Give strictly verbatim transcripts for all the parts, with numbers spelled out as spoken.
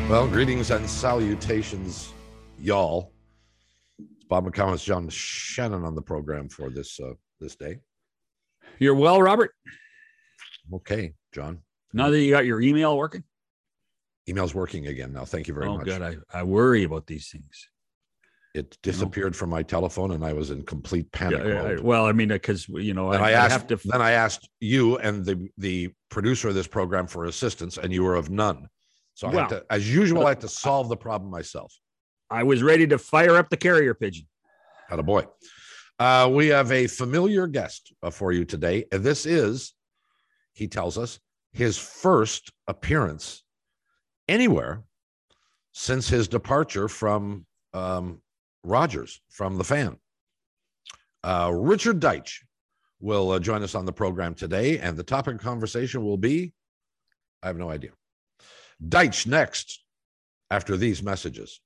Well, greetings and salutations, y'all. It's Bob McCown, it's John Shannon on the program for this uh, this day. You're well, Robert. Okay, John. Now that you got your email working, email's working again now. Thank you very oh, much. good. I, I worry about these things. It disappeared you know? from my telephone, and I was in complete panic yeah, mode. I, well, I mean, because you know, and I, I, asked, I have to. Then I asked you and the the producer of this program for assistance, and you were of none. So I well, had to, as usual, I had to solve the problem myself. I was ready to fire up the carrier pigeon. Attaboy. Uh, we have a familiar guest uh, for you today. And this is, he tells us, his first appearance anywhere since his departure from um, Rogers, from the Fan. Uh, Richard Deitsch will uh, join us on the program today, and the topic of conversation will be, I have no idea. Deitsch next, after these messages.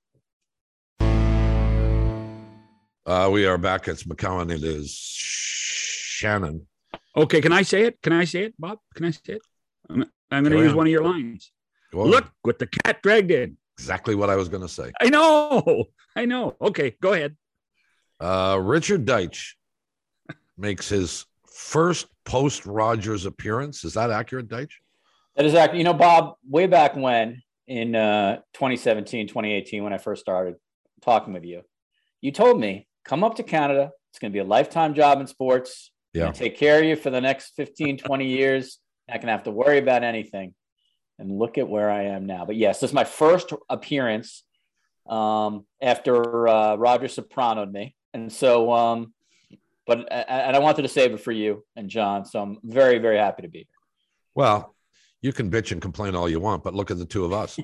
Uh, we are back. It's McCowan. It is Shannon. Okay, can I say it? Can I say it, Bob? Can I say it? I'm, I'm going to use on. one of your lines. Look what the cat dragged in. Exactly what I was going to say. I know. I know. Okay, go ahead. Uh, Richard Deitsch makes his first post-Rogers appearance. Is that accurate, Deitsch? That is accurate. You know, Bob, way back when in uh, twenty seventeen, twenty eighteen, when I first started talking with you, you told me, come up to Canada. It's going to be a lifetime job in sports. Yeah. Take care of you for the next fifteen, twenty years. Not going to have to worry about anything. And look at where I am now. But yes, this is my first appearance um, after uh, Roger Soprano'd me. And so, um, but, and I wanted to save it for you and John. So I'm very, very happy to be here. Well, you can bitch and complain all you want, but look at the two of us.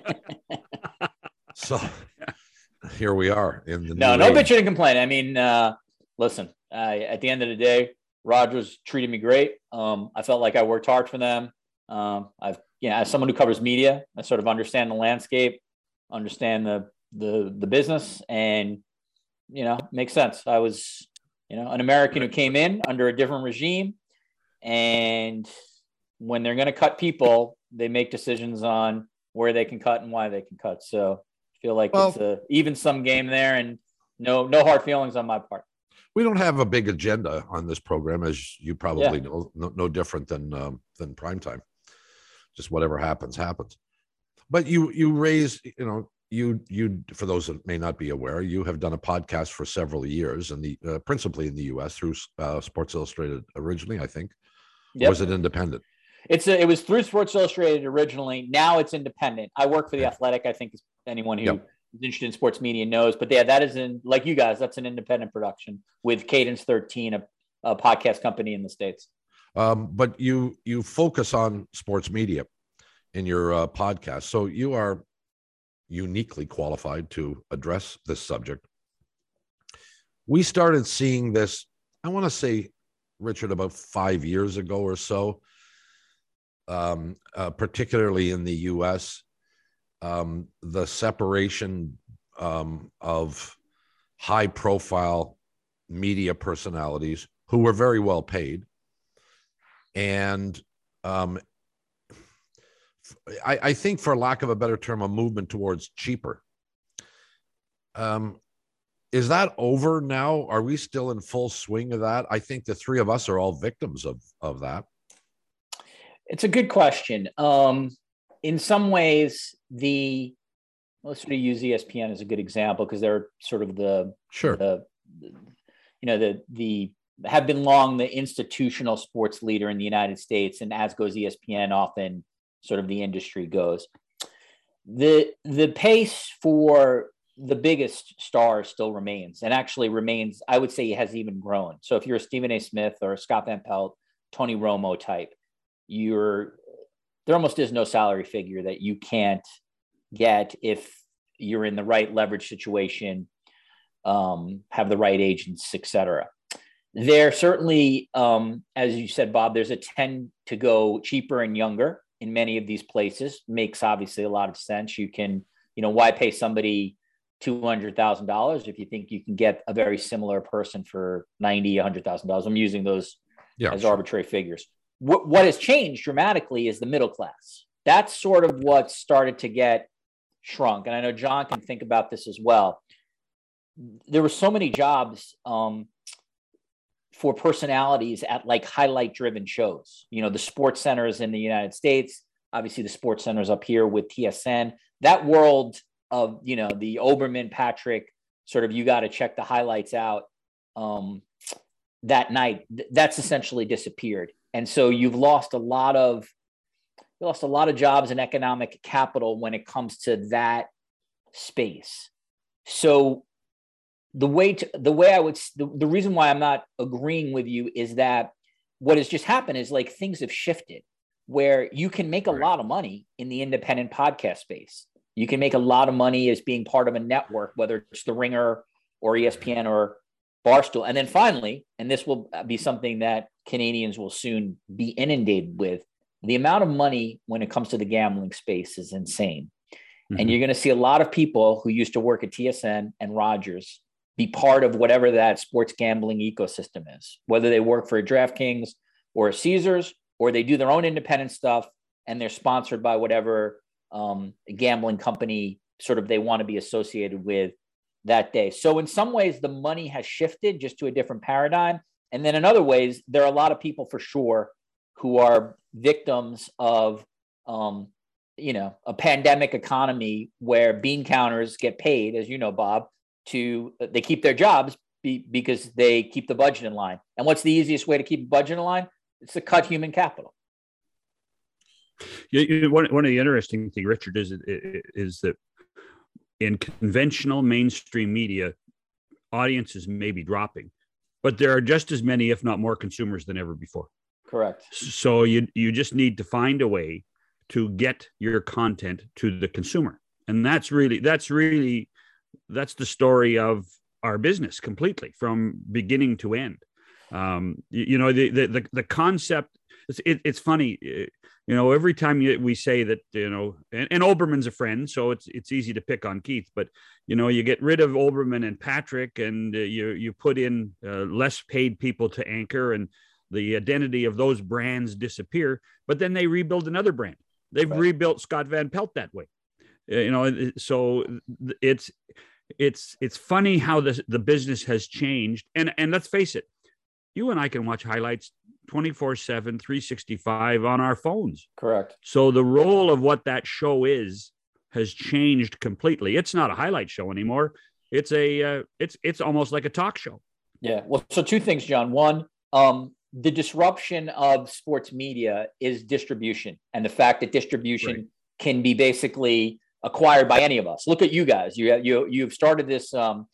So here we are in the no, no age. Bitching and complaining. I mean, uh, listen, I, at the end of the day, Rogers treated me great. Um, I felt like I worked hard for them. Um, I've, you know, as someone who covers media, I sort of understand the landscape, understand the, the, the business, and, you know, makes sense. I was, you know, an American who came in under a different regime, and when they're going to cut people, they make decisions on where they can cut and why they can cut. So I feel like well, it's a even sum game there, and no, no hard feelings on my part. We don't have a big agenda on this program, as you probably yeah. know, no, no different than, um, than primetime. Just whatever happens, happens. But you, you raise, you know, you, you, for those that may not be aware, you have done a podcast for several years, and the, uh, principally in the U S through uh, Sports Illustrated originally, I think. Yep. Or was it independent? It's a, it was through Sports Illustrated originally. Now it's independent. I work for The Athletic. I think anyone who yep. is interested in sports media knows. But yeah, that is in, like you guys, that's an independent production with Cadence thirteen, a, a podcast company in the States. Um, but you you focus on sports media in your uh, podcast, so you are uniquely qualified to address this subject. We started seeing this, I want to say, Richard, about five years ago or so. Um, uh, particularly in the U S, um, the separation um, of high-profile media personalities who were very well paid, and um, I, I think, for lack of a better term, a movement towards cheaper. Um, is that over now? Are we still in full swing of that? I think the three of us are all victims of of that. It's a good question. Um, in some ways, the let's sort of use E S P N as a good example, because they're sort of the sure, the, the, you know, the the have been long the institutional sports leader in the United States, and as goes E S P N, often sort of the industry goes. The the pace for the biggest stars still remains, and actually remains. I would say it has even grown. So if you're a Stephen A. Smith or a Scott Van Pelt, Tony Romo type, you're there almost is no salary figure that you can't get if you're in the right leverage situation, um, have the right agents, et cetera. There certainly, um, as you said, Bob, there's a tend to go cheaper and younger in many of these places. Makes obviously a lot of sense. You can, you know, why pay somebody two hundred thousand dollars if you think you can get a very similar person for ninety, a hundred thousand dollars? I'm using those yeah, as sure. arbitrary figures. What, what has changed dramatically is the middle class. That's sort of what started to get shrunk, and I know John can think about this as well. There were so many jobs um, for personalities at like highlight driven shows. You know, the sports centers in the United States, obviously the sports centers up here with T S N, that world of, you know, the Olbermann, Patrick, sort of, you got to check the highlights out um, that night. That's essentially disappeared. And so you've lost a lot of, you lost a lot of jobs and economic capital when it comes to that space. So the way to, the way I would, the, the reason why I'm not agreeing with you is that what has just happened is like things have shifted where you can make a Right. lot of money in the independent podcast space. You can make a lot of money as being part of a network, whether it's The Ringer or E S P N or Barstool. And then finally, and this will be something that Canadians will soon be inundated with, the amount of money when it comes to the gambling space is insane. Mm-hmm. And you're going to see a lot of people who used to work at T S N and Rogers be part of whatever that sports gambling ecosystem is, whether they work for a DraftKings or a Caesars, or they do their own independent stuff and they're sponsored by whatever um, gambling company sort of they want to be associated with that day. So in some ways, the money has shifted just to a different paradigm. And then in other ways, there are a lot of people for sure who are victims of, um, you know, a pandemic economy where bean counters get paid, as you know, Bob, to they keep their jobs be, because they keep the budget in line. And what's the easiest way to keep a budget in line? It's to cut human capital. You, you, one, one of the interesting things, Richard, is, is that in conventional mainstream media, audiences may be dropping, but there are just as many, if not more, consumers than ever before. Correct. So you you just need to find a way to get your content to the consumer. And that's really, that's really, that's the story of our business completely from beginning to end. Um, you, you know, the, the, the, the concept, it's, it, it's funny, you know, every time you, we say that, you know, and, and Olbermann's a friend, so it's, it's easy to pick on Keith, but, you know, you get rid of Olbermann and Patrick and uh, you, you put in uh, less paid people to anchor and the identity of those brands disappear, but then they rebuild another brand. They've right. rebuilt Scott Van Pelt that way. You know, so it's, it's, it's funny how the, the business has changed. And, and let's face it, you and I can watch highlights twenty-four seven, three sixty-five on our phones. Correct. So the role of what that show is has changed completely. It's not a highlight show anymore. It's a, uh, it's, it's almost like a talk show. Yeah. Well, so two things, John. One, um, the disruption of sports media is distribution, and the fact that distribution right. can be basically acquired by any of us. Look at you guys. You you you've started this um,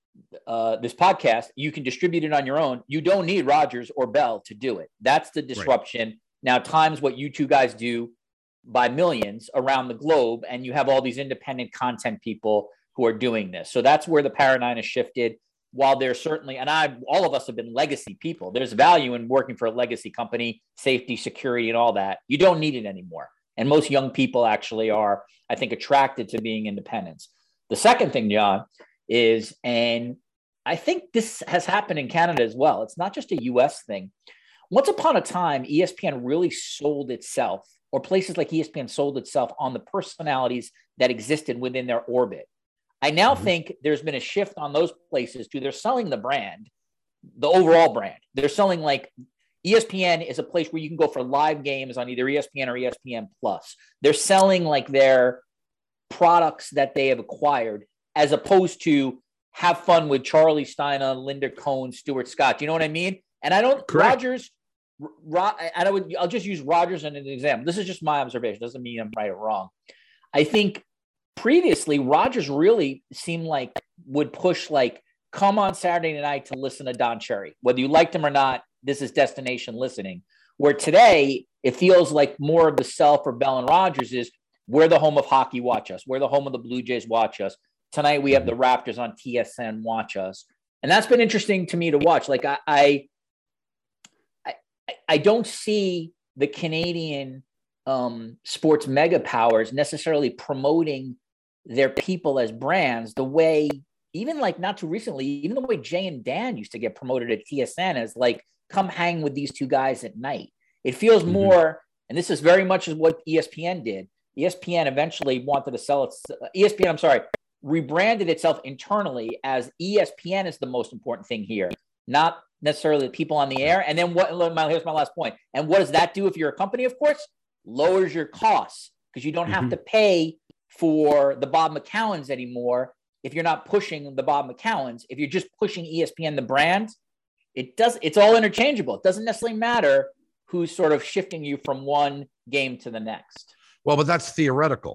uh, this podcast. You can distribute it on your own. You don't need Rogers or Bell to do it. That's the disruption. Right. Now, times what you two guys do by millions around the globe, and you have all these independent content people who are doing this. So that's where the paradigm has shifted. While there's certainly, and I, all of us have been legacy people, there's value in working for a legacy company, safety, security, and all that. You don't need it anymore. And most young people actually are, I think, attracted to being independents. The second thing, John, is, and I think this has happened in Canada as well. It's not just a U S thing. Once upon a time, E S P N really sold itself, or places like E S P N sold itself on the personalities that existed within their orbit. I now mm-hmm. think there's been a shift on those places to they're selling the brand, the overall brand. They're selling like E S P N is a place where you can go for live games on either E S P N or E S P N Plus. They're selling like their products that they have acquired, as opposed to have fun with Charlie Steiner, Linda Cohn, Stuart Scott. Do you know what I mean? And I don't, Correct. Rogers, Ro, and I would, I'll just use Rogers as an example. This is just my observation. Doesn't mean I'm right or wrong. I think previously, Rogers really seemed like would push like, come on Saturday night to listen to Don Cherry. Whether you liked him or not, this is destination listening. Where today, it feels like more of the sell for Bell and Rogers is, we're the home of hockey, watch us. We're the home of the Blue Jays, watch us. Tonight, we have the Raptors on T S N, watch us. And that's been interesting to me to watch. Like, I, I, I, I don't see the Canadian um, sports mega powers necessarily promoting their people as brands the way, even like not too recently, even the way Jay and Dan used to get promoted at T S N as like, come hang with these two guys at night. It feels mm-hmm. more, and this is very much what E S P N did. E S P N eventually wanted to sell its E S P N, I'm sorry, rebranded itself internally as E S P N is the most important thing here, not necessarily the people on the air. And then what, here's my last point. And what does that do if you're a company? Of course, lowers your costs because you don't have mm-hmm. to pay for the Bob McCown's anymore. If you're not pushing the Bob McCown's, if you're just pushing E S P N, the brand, it does, it's all interchangeable. It doesn't necessarily matter who's sort of shifting you from one game to the next. Well, but that's theoretical.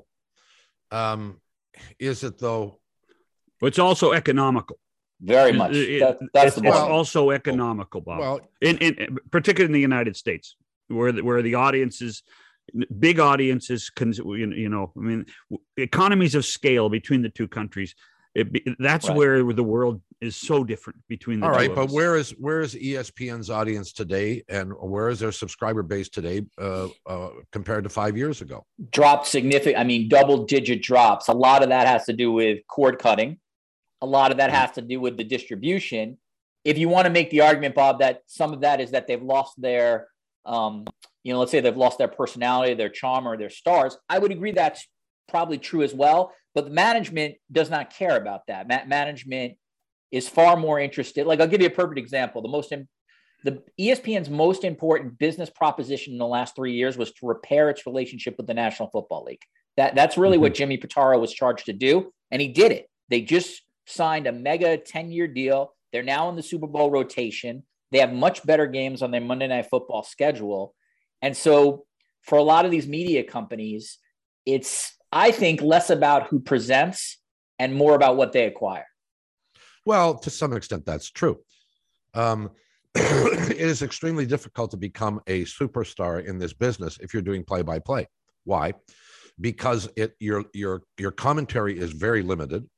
Um, is it though? It's also economical. Very much. It, that, that's it's, the it's also economical, Bob. Well, in, in particularly in the United States, where the, where the audiences, big audiences, can, you know, I mean, economies of scale between the two countries. It, that's right. Where the world is so different between the All two right, of but us. where is where is E S P N's audience today, and where is their subscriber base today uh, uh, compared to five years ago? Dropped significant. I mean, double digit drops. A lot of that has to do with cord cutting. A lot of that has to do with the distribution. If you want to make the argument, Bob, that some of that is that they've lost their, um, you know, let's say they've lost their personality, their charm, or their stars, I would agree that's probably true as well. But the management does not care about that. Ma- management is far more interested. Like, I'll give you a perfect example. The most, in, the E S P N's most important business proposition in the last three years was to repair its relationship with the National Football League. That that's really mm-hmm. what Jimmy Pitaro was charged to do, and he did it. They just signed a mega ten-year deal. They're now in the Super Bowl rotation. They have much better games on their Monday Night Football schedule, and so for a lot of these media companies, it's, I think, less about who presents and more about what they acquire. Well, to some extent, that's true. Um, it is extremely difficult to become a superstar in this business if you're doing play-by-play. Why? Because it your your your commentary is very limited.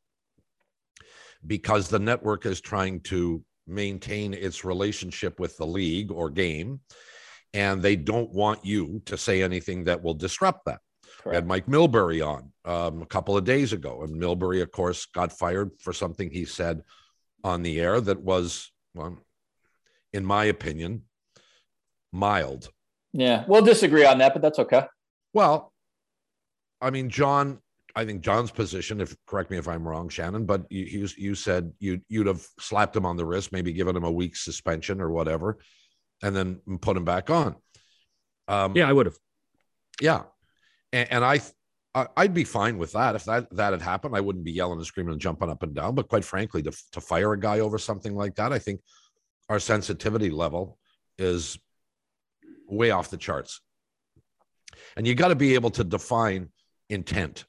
Because the network is trying to maintain its relationship with the league or game, and they don't want you to say anything that will disrupt that. Correct. We had Mike Milbury on um, a couple of days ago, and Milbury, of course, got fired for something he said on the air that was, well, in my opinion, mild. Yeah, we'll disagree on that, but that's okay. Well, I mean, John, I think John's position, if correct me if I'm wrong, Shannon, but you you, you said you, you'd have slapped him on the wrist, maybe given him a week's suspension or whatever, and then put him back on. Um, yeah, I would have. Yeah. And, and I, I'd be fine with that. If that, that had happened, I wouldn't be yelling and screaming and jumping up and down. But quite frankly, to, to fire a guy over something like that, I think our sensitivity level is way off the charts. And you got to be able to define intent.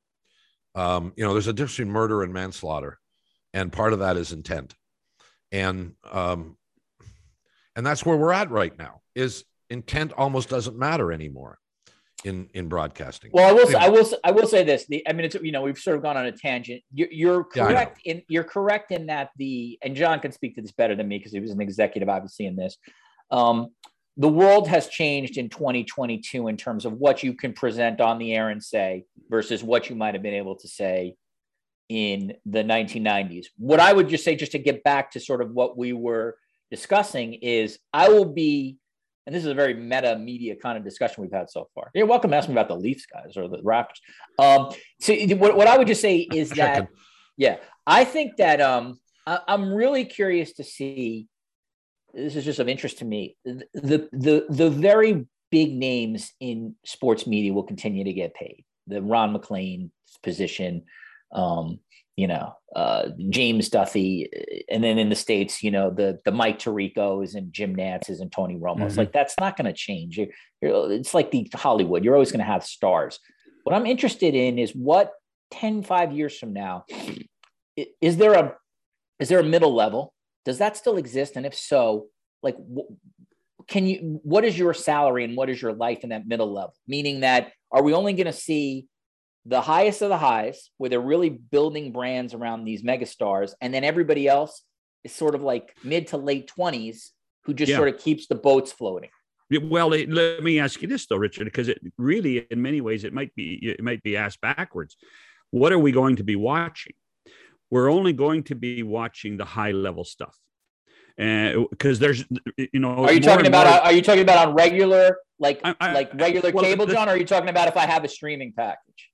Um, you know, there's a difference between murder and manslaughter, and part of that is intent. And um, and that's where we're at right now. Is intent almost doesn't matter anymore in in broadcasting. Well, I will, say, I will, I will say this. The, I mean, it's, you know, we've sort of gone on a tangent. You're, you're correct yeah, in you're correct in that the, and John can speak to this better than me because he was an executive, obviously, in this. Um, the world has changed in twenty twenty-two in terms of what you can present on the air and say versus what you might have been able to say in the nineteen nineties. What I would just say, just to get back to sort of what we were discussing, is I will be, and this is a very meta media kind of discussion we've had so far. You're welcome to ask me about the Leafs guys or the Raptors. Um, so what, what I would just say is that, yeah, I think that um, I, I'm really curious to see, this is just of interest to me, the, the, the very big names in sports media will continue to get paid. The Ron McClain position, um, you know, uh, James Duthie, and then in the States, you know, the the Mike Tiricos and Jim Nantz's and Tony Romo's. Mm-hmm. Like, that's not going to change. You're, you're, it's like the Hollywood. You're always going to have stars. What I'm interested in is what ten, five years from now, is there a is there a middle level? Does that still exist? And if so, like, can you? What is your salary and what is your life in that middle level? Meaning that, are we only going to see the highest of the highs where they're really building brands around these megastars, and then everybody else is sort of like mid to late twenties who just yeah. sort of keeps the boats floating? Well, let me ask you this though, Richard, because it really, in many ways, it might be it might be asked backwards. What are we going to be watching? We're only going to be watching the high level stuff. and because there's, you know, are you talking about more, are you talking about on regular like I, I, like regular well, cable, the, John? Or are you talking about if I have a streaming package?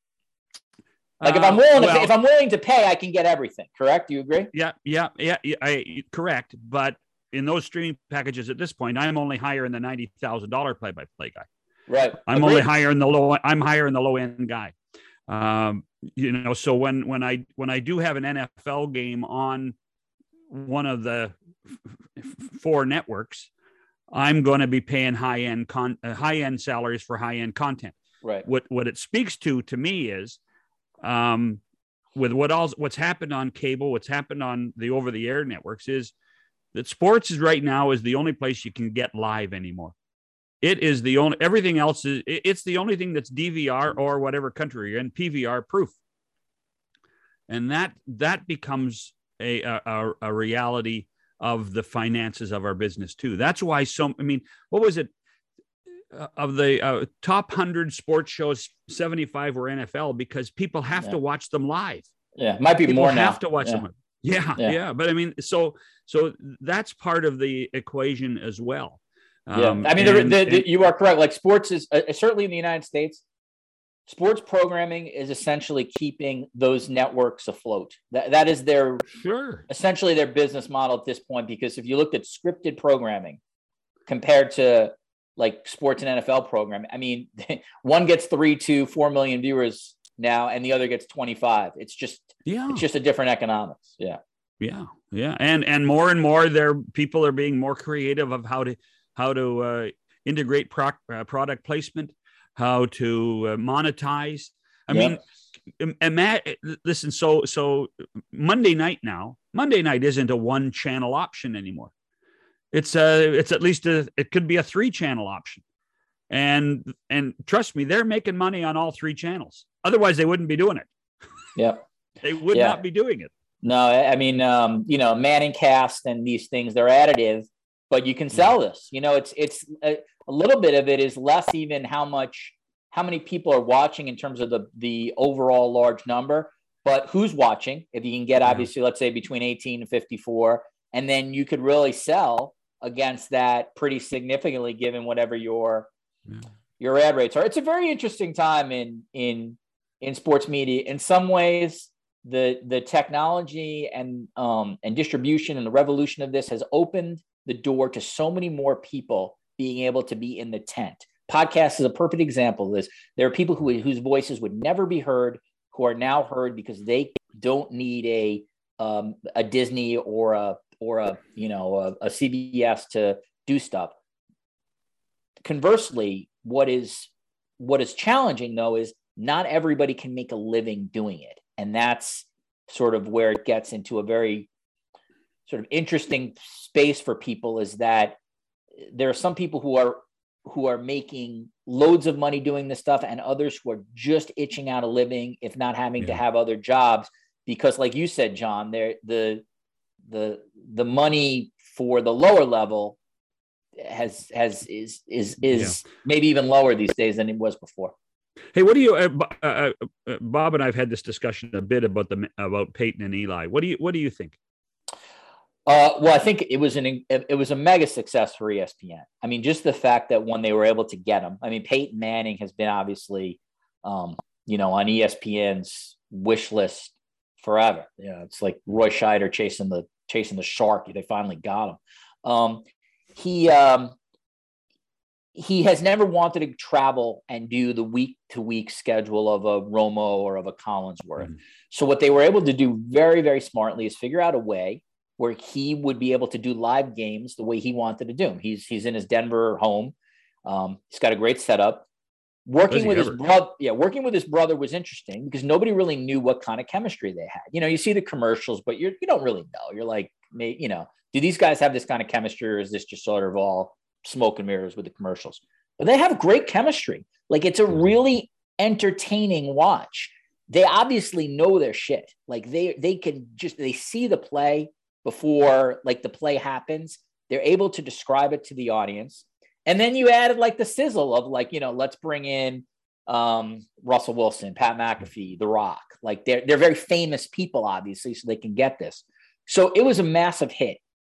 Like if uh, I'm willing well, to, if I'm willing to pay, I can get everything. Correct? Do you agree? Yeah, yeah, yeah. yeah I correct, but in those streaming packages at this point, I'm only higher in the ninety thousand dollar play-by-play guy. Right. I'm Agreed. only higher in the low. I'm higher in the low end guy. Um, you know, so when when I when I do have an N F L game on one of the f- four networks, I'm going to be paying high end con uh, high end salaries for high end content. Right. What what it speaks to to me is, um, with what else what's happened on cable, what's happened on the over the air networks is that sports is right now is the only place you can get live anymore. It is the only, everything else is, it's the only thing that's D V R or whatever country you're in, P V R proof. And that, that becomes a, a, a reality of the finances of our business too. That's why some, I mean, what was it? Uh, of the uh, top one hundred sports shows, seventy-five were N F L because people have Yeah. to watch them live. Yeah, it might be People more have now. to watch yeah. them. Yeah, yeah, Yeah. But I mean, so so that's part of the equation as well. Yeah, Um, I mean, the, and- the, the, and- you are correct. Like sports is uh, certainly in the United States, sports programming is essentially keeping those networks afloat. That that is their sure. essentially their business model at this point. Because if you looked at scripted programming compared to like sports and N F L programming, I mean, one gets three to four million viewers now, and the other gets twenty-five. It's just Yeah, it's just a different economics. Yeah, yeah, yeah, and and more and more, there people are being more creative of how to how to uh, integrate pro- uh, product placement, how to uh, monetize. I Yeah. mean, im- ima- listen. So so Monday night now. Monday night isn't a one channel option anymore. It's a it's at least a it could be a three channel option, and and trust me, they're making money on all three channels. Otherwise, they wouldn't be doing it. yeah. They would Yeah. not be doing it. No, I I mean, um, you know, Manning cast and these things, they're additive, but you can sell this. You know, it's it's a, a little bit of it is less even how much, how many people are watching in terms of the the overall large number, but who's watching. If you can get, obviously, let's say between eighteen and fifty-four, and then you could really sell against that pretty significantly, given whatever your Yeah. your ad rates are. It's a very interesting time in in in sports media. In some ways, the the technology and um and distribution and the revolution of this has opened the door to so many more people being able to be in the tent. Podcast is a perfect example of this. There are people who whose voices would never be heard who are now heard because they don't need a um a Disney or a or a you know a, a C B S to do stuff. Conversely, what is what is challenging though is not everybody can make a living doing it. And that's sort of where it gets into a very sort of interesting space for people, is that there are some people who are who are making loads of money doing this stuff, and others who are just itching out a living, if not having to Yeah. have other jobs, because like you said, John, there the the the money for the lower level has has is is is maybe even lower these days than it was before. Hey, what do you, uh, Bo- uh, uh, Bob and I've had this discussion a bit about the about Peyton and Eli. What do you what do you think? Uh, well, I think it was an it was a mega success for E S P N. I mean, just the fact that when they were able to get him. I mean, Peyton Manning has been obviously, um, you know, on E S P N's wish list forever. You know, it's like Roy Scheider chasing the chasing the shark. They finally got him. Um, he um, he has never wanted to travel and do the week to week schedule of a Romo or of a Collinsworth. Mm-hmm. So what they were able to do very, very smartly is figure out a way where he would be able to do live games the way he wanted to do them. He's he's in his Denver home. Um, he's got a great setup. Working with ever? his brother, yeah, working with his brother was interesting because nobody really knew what kind of chemistry they had. You know, you see the commercials, but you're you don't really know. You're like, you know, do these guys have this kind of chemistry, or is this just sort of all smoke and mirrors with the commercials? But they have great chemistry. Like, it's a really entertaining watch. They obviously know their shit. Like they they can just they see the play before like the play happens. They're able to describe it to the audience. And then you added like the sizzle of like, you know, let's bring in um, Russell Wilson, Pat McAfee, The Rock. Like they're they're very famous people, obviously, so they can get this. So it was a massive hit.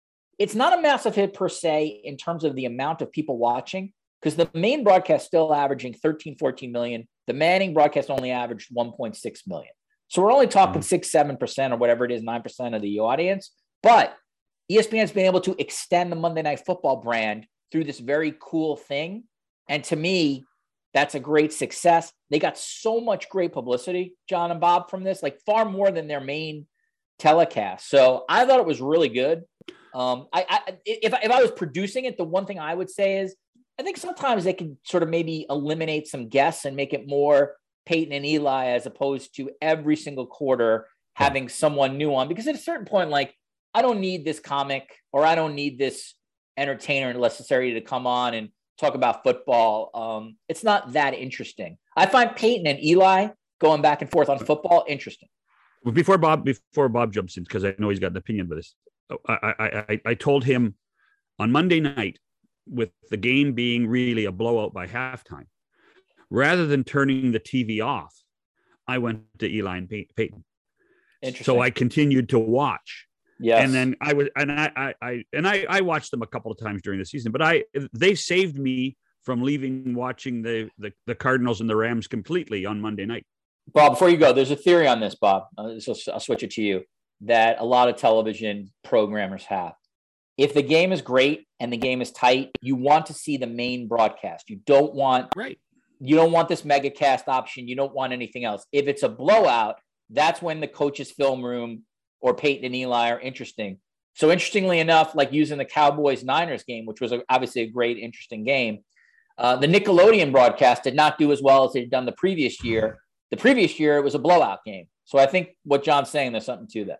it's not a massive hit per se in terms of the amount of people watching, because the main broadcast still averaging thirteen, fourteen million. The Manning broadcast only averaged one point six million. So we're only talking mm-hmm. six, seven percent or whatever it is, nine percent of the audience. But E S P N has been able to extend the Monday Night Football brand through this very cool thing. And to me, that's a great success. They got so much great publicity, John and Bob, from this, like far more than their main telecast. So I thought it was really good. Um, I, I if, if I was producing it, the one thing I would say is I think sometimes they can sort of maybe eliminate some guests and make it more Peyton and Eli as opposed to every single quarter having someone new on. Because at a certain point, like, I don't need this comic or I don't need this entertainer necessary to come on and talk about football. Um, it's not that interesting. I find Peyton and Eli going back and forth on football interesting. Before Bob, before Bob jumps in, because I know he's got an opinion about this, I, I, I, I told him on Monday night, with the game being really a blowout by halftime, rather than turning the T V off, I went to Eli and Peyton. So I continued to watch. Yes. And then I was, and I, I, I, and I, I watched them a couple of times during the season, but I, they saved me from leaving watching the, the, the Cardinals and the Rams completely on Monday night. Bob, before you go, there's a theory on this, Bob. Uh, so I'll switch it to you, that a lot of television programmers have. If the game is great and the game is tight, you want to see the main broadcast. You don't want, right. You don't want this mega cast option. You don't want anything else. If it's a blowout, that's when the coach's film room or Peyton and Eli are interesting. So interestingly enough, like using the Cowboys-Niners game, which was a, obviously a great, interesting game, uh, the Nickelodeon broadcast did not do as well as they'd done the previous year. The previous year, it was a blowout game. So I think what John's saying, there's something to that.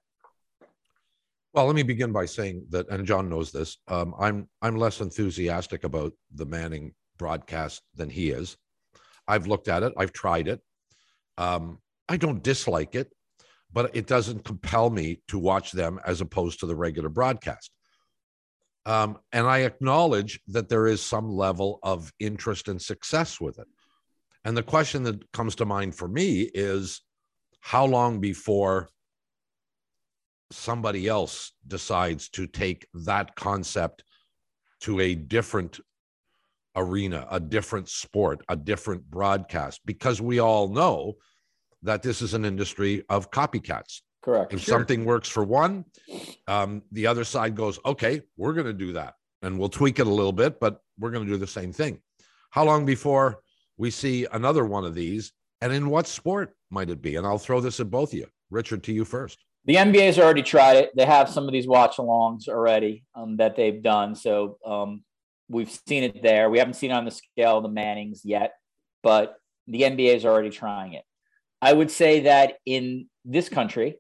Well, let me begin by saying that, and John knows this, um, I'm I'm less enthusiastic about the Manning broadcast than he is. I've looked at it. I've tried it. Um, I don't dislike it, but it doesn't compel me to watch them as opposed to the regular broadcast. Um, and I acknowledge that there is some level of interest and success with it. And the question that comes to mind for me is, how long before somebody else decides to take that concept to a different arena, a different sport, a different broadcast? Because we all know that this is an industry of copycats. Correct. If sure. something works for one, um, the other side goes, okay, we're going to do that. And we'll tweak it a little bit, but we're going to do the same thing. How long before we see another one of these? And in what sport might it be? And I'll throw this at both of you. Richard, to you first. The N B A's already tried it. They have some of these watch-alongs already um, that they've done. So um, we've seen it there. We haven't seen it on the scale of the Mannings yet, but the N B A is already trying it. I would say that in this country,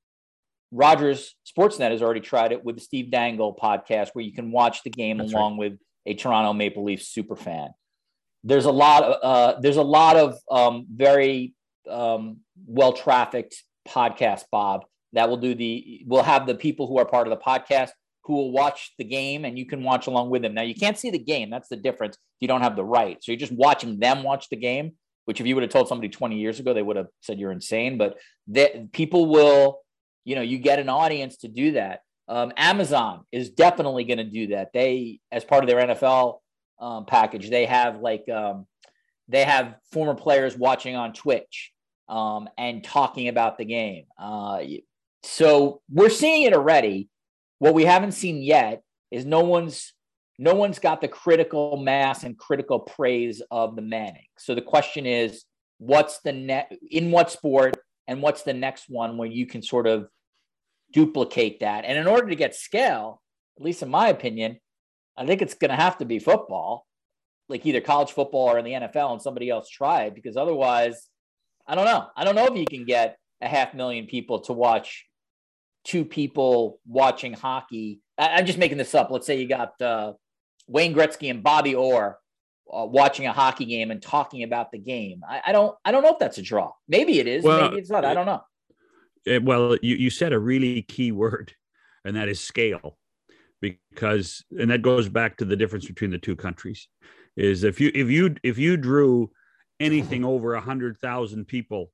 Rogers Sportsnet has already tried it with the Steve Dangle podcast, where you can watch the game That's along right. with a Toronto Maple Leafs super fan. There's a lot of uh, there's a lot of um, very um, well-trafficked podcasts, Bob, that will do the will have the people who are part of the podcast who will watch the game, and you can watch along with them. Now, you can't see the game. That's the difference. You don't have the right. So you're just watching them watch the game, which if you would have told somebody twenty years ago, they would have said you're insane. But that people will, you know, you get an audience to do that. Um, Amazon is definitely going to do that. They, as part of their N F L um, package, they have like um, they have former players watching on Twitch um, and talking about the game. Uh, so we're seeing it already. What we haven't seen yet is no one's no one's got the critical mass and critical praise of the Manning. So the question is, what's the net in what sport, and what's the next one where you can sort of duplicate that? And in order to get scale, at least in my opinion, I think it's going to have to be football, like either college football or in the N F L, and somebody else try it, because otherwise, I don't know. I don't know if you can get a half million people to watch two people watching hockey. I'm just making this up. Let's say you got uh, Wayne Gretzky and Bobby Orr uh, watching a hockey game and talking about the game. I, I don't. I don't know if that's a draw. Maybe it is. Well, maybe it's not. I don't know. It, well, you you said a really key word, and that is scale, because and that goes back to the difference between the two countries. Is if you if you if you drew anything over a hundred thousand people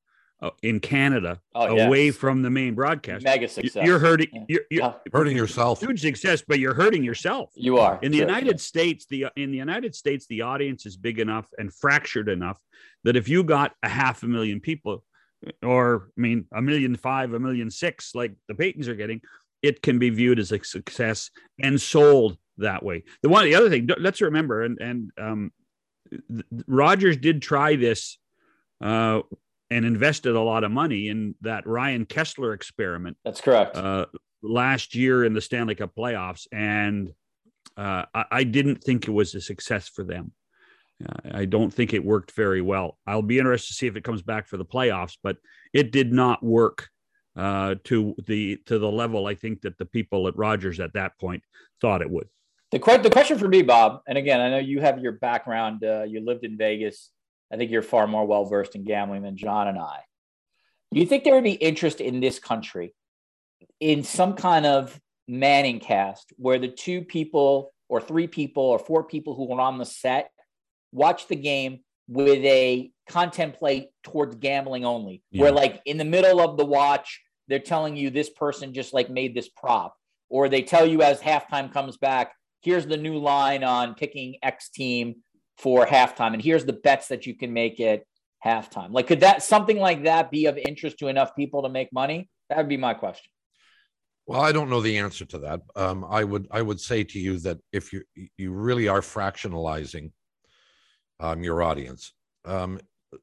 uh, in Canada Oh, away yes. from the main broadcast. Mega success. You're hurting. Yeah. You're, you're Yeah. Hurting yourself. huge success, but you're hurting yourself. You are. In the Sure. United States, the in the United States, the audience is big enough and fractured enough that if you got a half a million people, or I mean, a million five, a million six, like the Paytons are getting, it can be viewed as a success and sold that way. The one, the other thing, let's remember, and and um, Rogers did try this uh, and invested a lot of money in that Ryan Kessler experiment. That's correct. Uh, last year in the Stanley Cup playoffs, and uh, I, I didn't think it was a success for them. Uh, I don't think it worked very well. I'll be interested to see if it comes back for the playoffs, but it did not work uh, to the to the level I think that the people at Rogers at that point thought it would. The, que- the question for me, Bob, and again, I know you have your background. Uh, you lived in Vegas. I think you're far more well-versed in gambling than John and I. Do you think there would be interest in this country in some kind of Manning cast where the two people or three people or four people who were on the set watch the game with a contemplate towards gambling only, Yeah. where like in the middle of the watch, they're telling you this person just like made this prop, or they tell you as halftime comes back, here's the new line on picking X team for halftime, and here's the bets that you can make at halftime. Like, could that something like that be of interest to enough people to make money? That would be my question. Well, I don't know the answer to that. Um, I would I would say to you that if you you really are fractionalizing um, your audience, um,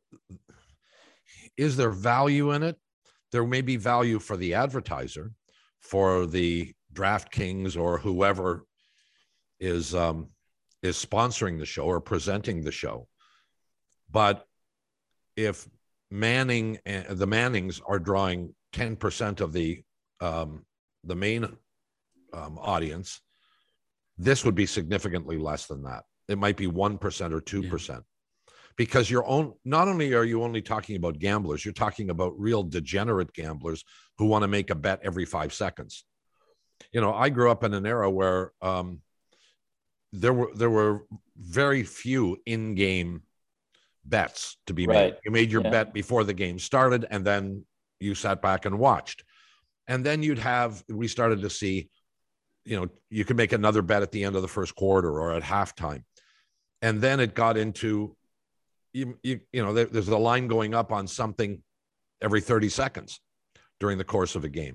is there value in it? There may be value for the advertiser, for the DraftKings or whoever is um, is sponsoring the show or presenting the show. But if Manning and the Mannings are drawing ten percent of the um, the main um, audience, this would be significantly less than that. It might be one percent or two percent. Yeah. Because you're own, not only are you only talking about gamblers, you're talking about real degenerate gamblers who want to make a bet every five seconds. You know, I grew up in an era where um, there were there were very few in-game bets to be Right. made. You made your Yeah. bet before the game started, and then you sat back and watched. And then you'd have, we started to see, you know, you could make another bet at the end of the first quarter or at halftime. And then it got into, you, you, you know, there, there's a line going up on something every thirty seconds during the course of a game.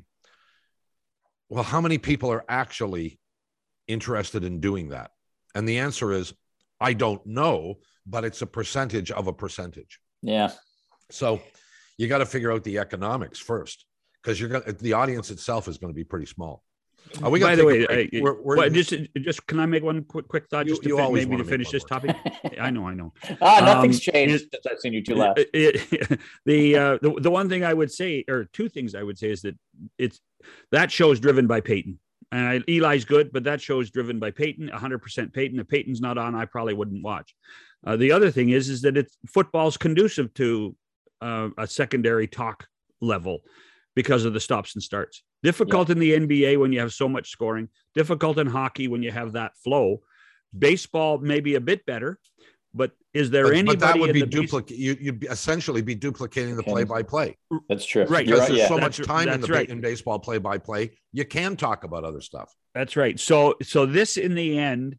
Well, how many people are actually interested in doing that? And the answer is, I don't know, but it's a percentage of a percentage. Yeah. So you got to figure out the economics first, because you're going to, the audience itself is going to be pretty small. Uh, we By the way, I, we're, we're, well, just just can I make one quick quick thought You- just to you fin- always maybe to wanna make finish one this more. topic? I know, I know. Ah, nothing's Um, changed it- since I've seen you two last. It- it- the, uh, the the one thing I would say, or two things I would say, is that it's that show's driven by Peyton. And I, Eli's good, but that show's driven by Peyton, one hundred percent Peyton. If Peyton's not on, I probably wouldn't watch. Uh, the other thing is, is that it's football's conducive to uh, a secondary talk level because of the stops and starts. Difficult in the N B A when you have so much scoring. Difficult in hockey when you have that flow. Baseball may be a bit better, but is there but, anybody? but that would in be the base- duplicate. You, you'd be essentially be duplicating the Okay. play-by-play. That's true. Right. You're Because right. there's Yeah. so much That's- time in that's the right. in baseball play-by-play. You can talk about other stuff. That's right. So, so this in the end,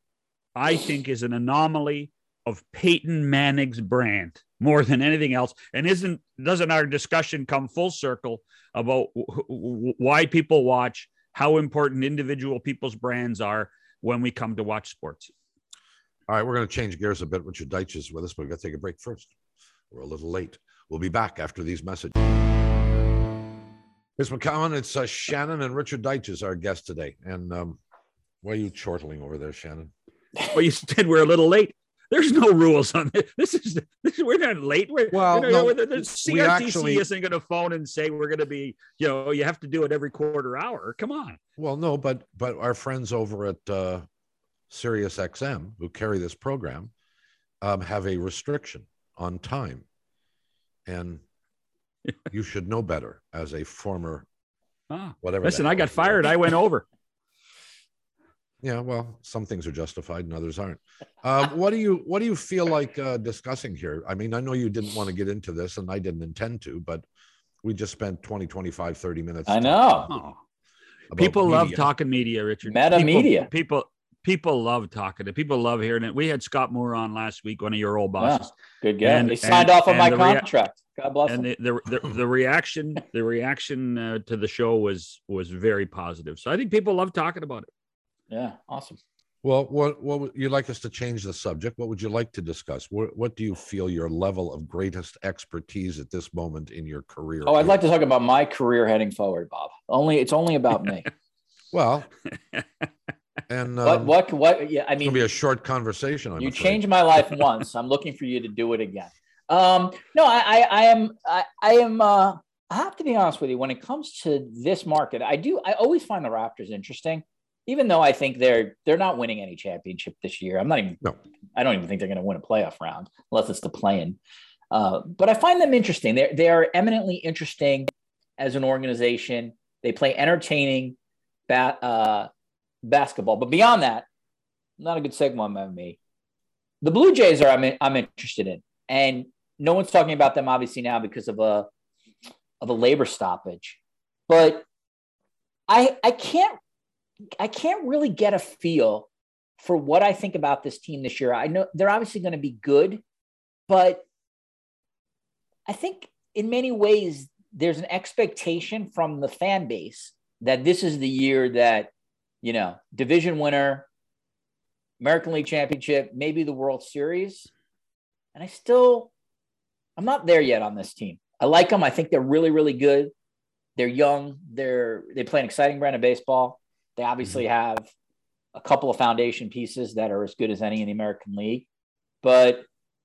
I think, is an anomaly of Peyton Manning's brand more than anything else. And isn't doesn't our discussion come full circle about wh- wh- why people watch, how important individual people's brands are when we come to watch sports? All right, we're going to change gears a bit. Richard Deitch is with us, but we've got to take a break first. We're a little late. We'll be back after these messages. Miz McCowan, it's uh, Shannon and Richard Deitch is our guest today. And um, why are you chortling over there, Shannon? Well, you said we're a little late. There's no rules on this. This is, this is we're not late. We're, Well, you know, no, the, the we C R T C actually- isn't going to phone and say we're going to be, you know, you have to do it every quarter hour. Come on. Well, no, but but our friends over at uh, Sirius X M who carry this program um, have a restriction on time. And you should know better as a former Ah, whatever. the listen, I hell got you are. fired. I went over. Yeah, well, some things are justified and others aren't. Um, what do you what do you feel like uh, discussing here? I mean, I know you didn't want to get into this, and I didn't intend to, but we just spent twenty, twenty-five, thirty minutes. I know. Oh. People media. love talking media, Richard. Meta people, media. People, people love talking to. People love hearing it. We had Scott Moore on last week, one of your old bosses. Yeah, good guy. And, he signed and, off on my rea- contract. God bless and him. the, the, the, the reaction, the reaction uh, to the show was was very positive. So I think people love talking about it. Yeah, awesome. Well, what what would you like us to change the subject? What would you like to discuss? What what do you feel your level of greatest expertise at this moment in your career? Oh, I'd is? like to talk about my career heading forward, Bob. Only it's only about me. Well, and um, what what what? Yeah, I it's mean, gonna be a short conversation. I'm you afraid. changed my life once. I'm looking for you to do it again. Um, no, I, I, I am, I, I am. Uh, I have to be honest with you. When it comes to this market, I do. I always find the Raptors interesting, even though I think they're they're not winning any championship this year. I'm not even. No. I don't even think they're going to win a playoff round unless it's the play-in. Uh, but I find them interesting. They they are eminently interesting as an organization. They play entertaining bat, uh, basketball. But beyond that, not a good segment by me. The Blue Jays are I'm I'm interested in, and no one's talking about them obviously now because of a of a labor stoppage. But I I can't I can't really get a feel for what I think about this team this year. I know they're obviously going to be good, but I think in many ways there's an expectation from the fan base that this is the year that, you know, division winner, American League Championship, maybe the World Series. And I still, I'm not there yet on this team. I like them. I think they're really, really good. They're young. They're, they play an exciting brand of baseball. They obviously have a couple of foundation pieces that are as good as any in the American League. But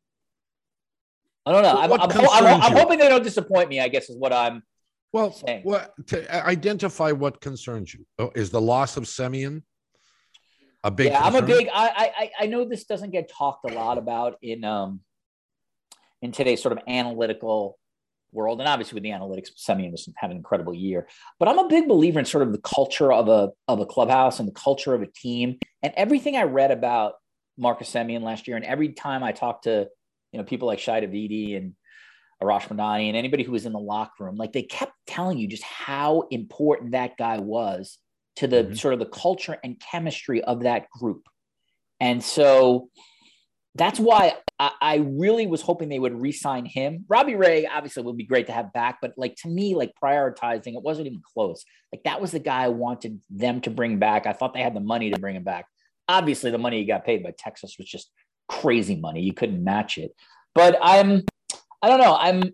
I don't know. I'm, I'm, I'm, I'm hoping they don't disappoint me, I guess is what I'm well, saying. Well, to identify what concerns you. Oh, is the loss of Semien a big Yeah, concern? I'm a big, I, I, I know this doesn't get talked a lot about in, um, in today's sort of analytical world. And obviously with the analytics, Semien was having an incredible year, but I'm a big believer in sort of the culture of a, of a clubhouse and the culture of a team. And everything I read about Marcus Semien last year, and every time I talked to, you know, people like Shai Davidi and Arash Madani and anybody who was in the locker room, like they kept telling you just how important that guy was to the mm-hmm. sort of the culture and chemistry of that group. And so that's why I, I really was hoping they would re-sign him. Robbie Ray obviously would be great to have back, but like to me, like prioritizing, it wasn't even close. Like that was the guy I wanted them to bring back. I thought they had the money to bring him back. Obviously the money he got paid by Texas was just crazy money. You couldn't match it. But I'm, I don't know. I'm,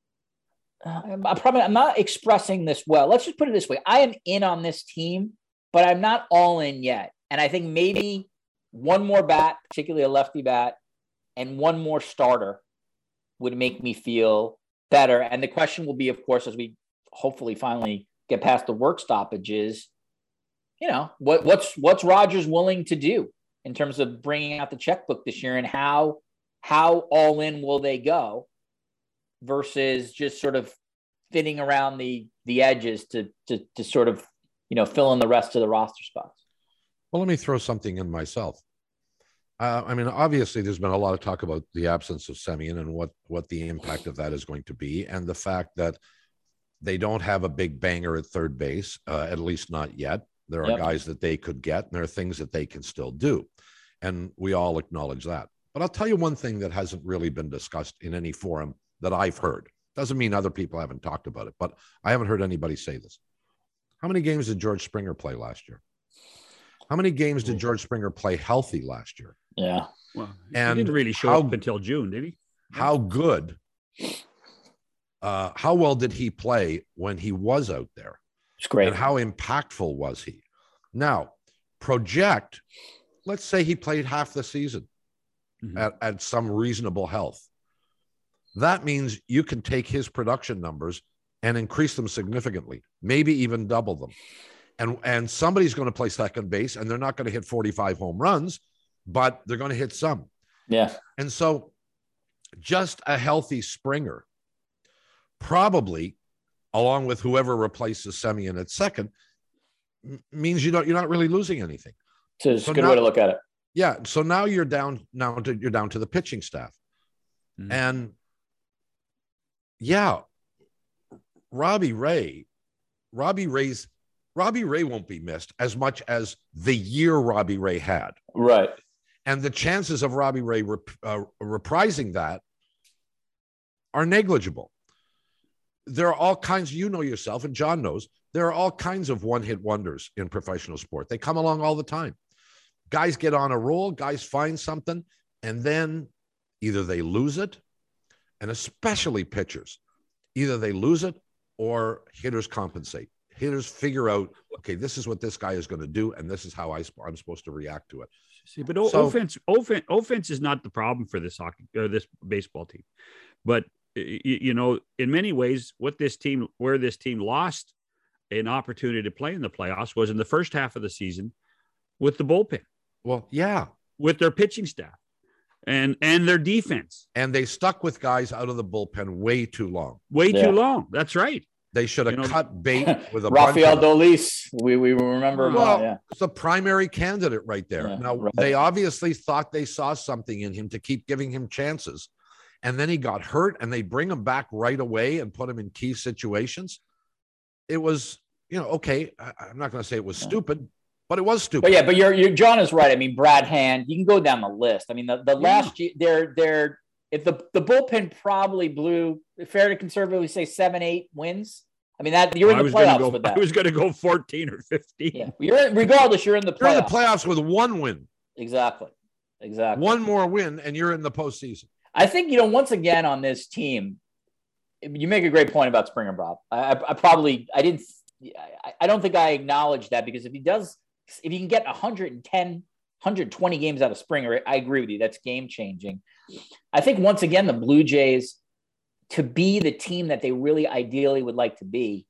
I'm, I'm probably, I'm not expressing this well. Let's just put it this way. I am in on this team, but I'm not all in yet. And I think maybe one more bat, particularly a lefty bat, and one more starter would make me feel better. And the question will be, of course, as we hopefully finally get past the work stoppages, you know, what, what's, what's Rodgers willing to do in terms of bringing out the checkbook this year, and how, how all in will they go versus just sort of fitting around the, the edges to, to, to sort of, you know, fill in the rest of the roster spots. Well, let me throw something in myself. Uh, I mean, obviously, there's been a lot of talk about the absence of Semien and what, what the impact of that is going to be, and the fact that they don't have a big banger at third base, uh, at least not yet. There are yep. guys that they could get, and there are things that they can still do, and we all acknowledge that. But I'll tell you one thing that hasn't really been discussed in any forum that I've heard. Doesn't mean other people haven't talked about it, but I haven't heard anybody say this. How many games did George Springer play last year? How many games did George Springer play healthy last year? Yeah. Well, and he didn't really show how, up until June, did he? How good, uh, how well did he play when he was out there? It's great. And how impactful was he? Now, project, let's say he played half the season mm-hmm. at, at some reasonable health. That means you can take his production numbers and increase them significantly, maybe even double them. And, and somebody's going to play second base, and they're not going to hit forty-five home runs, but they're going to hit some. Yeah. And so just a healthy Springer, probably, along with whoever replaces Semien at second, m- means you don't, you're not really losing anything. So it's So a good now- way to look at it. Yeah. So now you're down now to you're down to the pitching staff. Mhm. And yeah, Robbie Ray, Robbie Ray's Robbie Ray won't be missed as much as the year Robbie Ray had. Right. And the chances of Robbie Ray rep, uh, reprising that are negligible. There are all kinds, you know yourself, and John knows, there are all kinds of one-hit wonders in professional sport. They come along all the time. Guys get on a roll, guys find something, and then either they lose it, and especially pitchers, either they lose it or hitters compensate. Hitters figure out, okay, this is what this guy is going to do, and this is how I, I'm supposed to react to it. See, but o- So- offense, offense, offense is not the problem for this hockey or this baseball team. But y- y- you know, in many ways, what this team, where this team lost an opportunity to play in the playoffs was in the first half of the season with the bullpen, Well, yeah. with their pitching staff, and and their defense And they stuck with guys out of the bullpen way too long. way Yeah. too long. That's right. They should have You know, cut bait with a Rafael bunch of them. Dolis. We we remember him. Well, all, yeah. it's the primary candidate right there. Yeah, now, right. they obviously thought they saw something in him to keep giving him chances. And then he got hurt and they bring him back right away and put him in key situations. It was, you know, okay. I, I'm not going to say it was stupid, but it was stupid. But yeah, but you're, you're John is right. I mean, Brad Hand, you can go down the list. I mean, the, the last year, they're, they're, if the, the bullpen probably blew, fair to conservatively say seven, eight wins. I mean, that you're in I the was going to playoffs go. with that. I was going to go fourteen or fifteen. Yeah. You're in, regardless, you're in the You're in the playoffs. playoffs with one win, Exactly. Exactly. one more win, and you're in the postseason. I think, you know, once again on this team, you make a great point about Springer, Bob. I, I, I probably, I didn't, I, I don't think I acknowledged that because if he does, if he can get one hundred ten, one hundred twenty games out of Springer, I agree with you. That's game changing. I think once again, the Blue Jays, to be the team that they really ideally would like to be,